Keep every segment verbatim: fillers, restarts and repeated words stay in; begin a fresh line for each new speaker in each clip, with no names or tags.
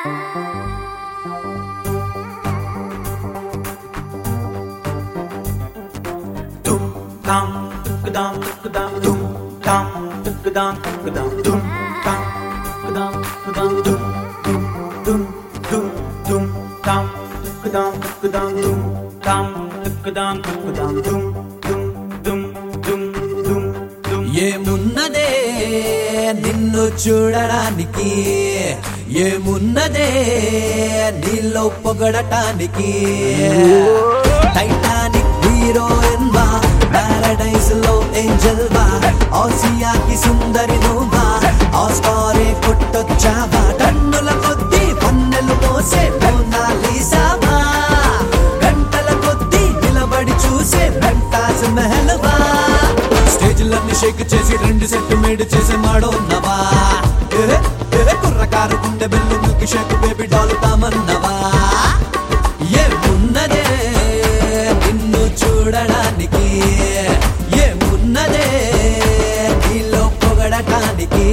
ఏమున్నదే నిన్ను చూడడానికి, ఏమున్నదే నీలో పొగడటానికి. టైటానిక్ హీరోయిన్ వా, పారడైస్ లో ఏంజల్ వా, ఆసియాకి సుందరి నువ్వా, ఆస్కారే కొట్టొచ్చావా. టన్నుల కొద్దీ పన్నెలు మోసే మోనాలీసావా, గంటల కొద్దీ నిలబడి చూసే తాజ్ మహల్ వా. స్టేజ్లన్నీ షేక్ చేసి రెండు సెట్ మేడ్ చేసే మాడోన్నవా. కుర్రకారు గుండె bell milk shake baby doll తామన్నవా. ఏమున్నదే నిన్ను చూడడానికి, ఏమున్నదే నీలో పొగడటానికి.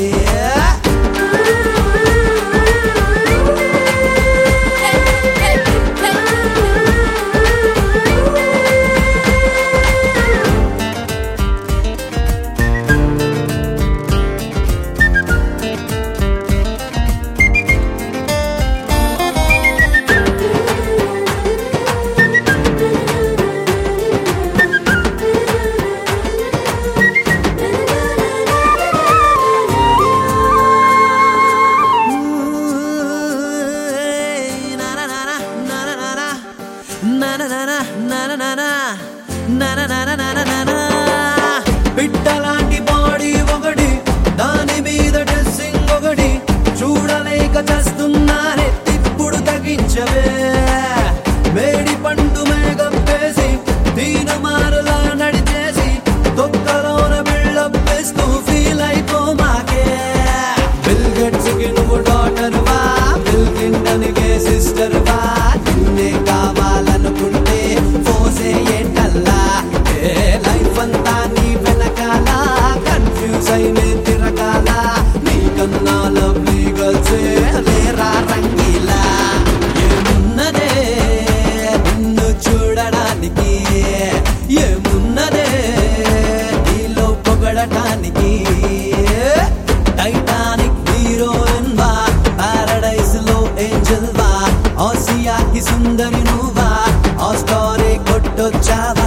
పిట్టలాంటి బాడీ ఒకటి, దాని మీద డ్రెస్సింగ్ ఒకటి, చూడలేక చేస్తున్నానే తిప్పుడు తగ్గించవే. వేడి పండు మేఘం వేసి దీని మారులా నడిచేసి తొక్కలోన బిల్డప్ వేస్తూ ఫీల్ అయిపో మాకే. బిల్ గేట్స్ కి నువ్వు డాటర్ వా, బిల్ క్లింటన్ కే సిస్టర్ వా. నిన్నే కావాలనుకుంటే ఫోసే ఏంటల్లా, లైఫ్ అంతా నీ వెనకాల కన్ఫ్యూజ్ అయినే తిరగాల. నీకన్నా లవ్లీ గర్ల్సే లేరా రంగీలా. ఏమున్నదే నిన్ను చూడడానికి, ఏమున్నదే నీలో పొగడటానికి. టైటానిక్ హీరోయిన్ వా, పారడైస్ లో ఏంజల్ వా, ఆసియాకి సుందరి నువ్వా, ఆస్కారే కొట్టొచ్చావా.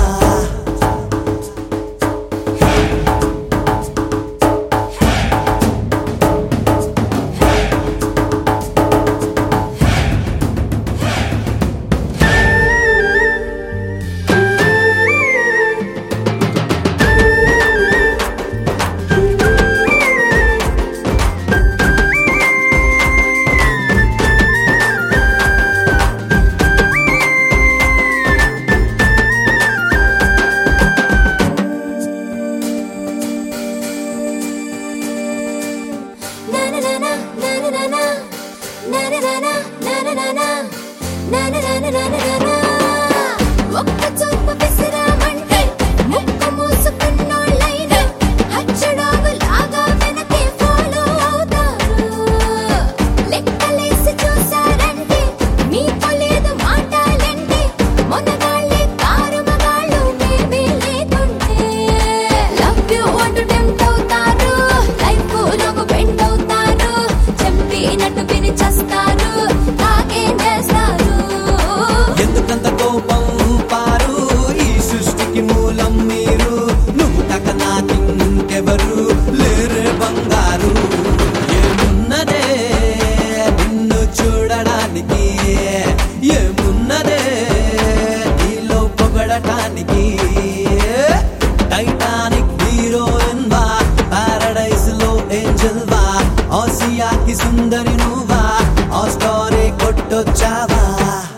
ఒక్క చూపు విసిరామంటే ముక్క మూసుకున్నోళ్ళైనా హచ్చడాగులాగా వెనకే ఫాలో అవుతారు. లెక్కలేసి చూసారంటే మీకు లేదు మాటాలంటే మొనగాళ్ళే కారు మగాళ్ళు మేమే లేకుంటే. లవ్ యూ అంటూ టెంప్ట్ అవుతారు, లైఫ్ లోకి బెండ్ అవుతారు, చెప్పినట్టు విని చేస్తారు, తాగేం చేస్తారు.
ఎందుకంత కోపం పారు, ఈ సృష్టికి మూలం మీరు. నువ్వు తక నాకెవరు లేరే బంగారు. ఏమున్నదే నిన్ను చూడడానికి, ఏమున్నదే నీలో పొగడటానికి. టైటానిక్ హీరోయిన్ వా, పారడైస్ లో ఏంజల్ వా, ఆసియాకి సుందరి నువ్వా, ఆస్కారే కొట్టొచ్చావా.